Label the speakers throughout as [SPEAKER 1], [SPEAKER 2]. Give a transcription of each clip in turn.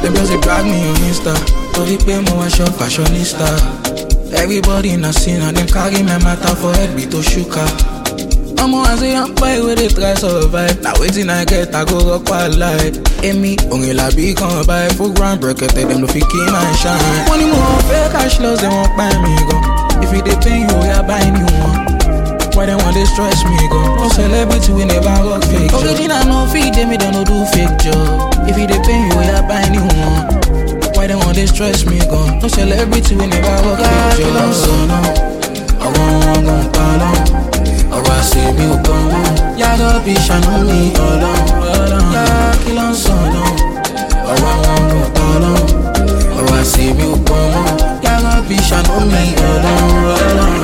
[SPEAKER 1] Them just they drag me on Insta. So they pay more a shop fashionista. Everybody in a scene and them carry my matter for head be to shuka. I'm as a young boy where they try survive. Now waiting I get I go rock wild life. Me, only la be come by full ground break it. Them no fit keep my shine. Money more fake cash loss they won't buy me go. If you they pay you, yeah buy new one. Why they want they stress me go? No celebrity we never rock fake. Original no feed them, they don't do fake job. If you they pay you, yeah buy new one. Why they want they stress me go? No celebrity we never rock fake job. So no, I won't follow. Ọ̀rọ̀ àṣèbí ò kàn wọ́n. Yàrá bí ṣàánú mi ọlọ́run. Yàrá kí ló ń sọ̀nà. Ọ̀rọ̀ wọn kò tọ̀nà. Ọ̀rọ̀ àṣèbí ò kàn wọ́n. Yàrá bí ṣàánú mi ọlọ́run.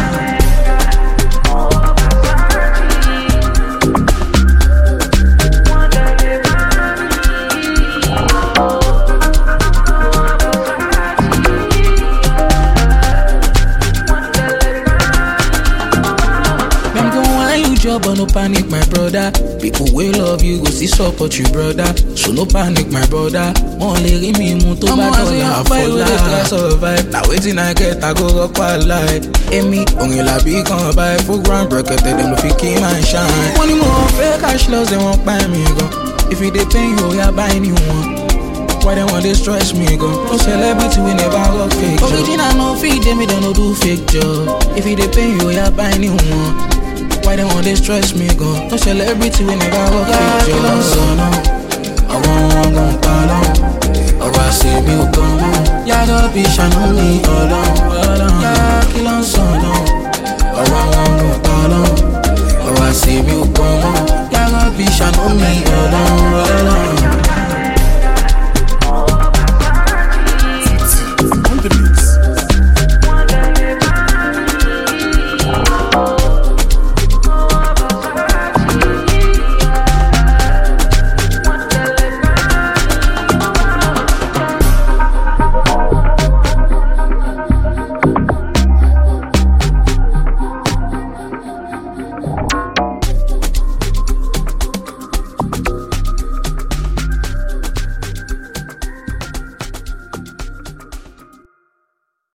[SPEAKER 1] But no panic, my brother. People will love you, go see support you, brother. So no panic, my brother. Only me to buy dollar for life. Survive. Now waiting I get, I go rock wild life. Me, only la be come by full ground break it. Them no fit keep my shine. Money more fake cash loss, they won't buy me go. If you they pay you, yeah buy new one. Why they want they stress me go? No celebrity we never rock fake job. Original no feed them, they don't do fake job. If you they pay you, yeah buy new one. Why they want they stress me go? No celebrity we never walk with you. So no, I won't follow. Ọ̀rọ̀ àṣèbí ò kàn wọ́n. Yàrá bí ṣàánú mi ọlọ́run.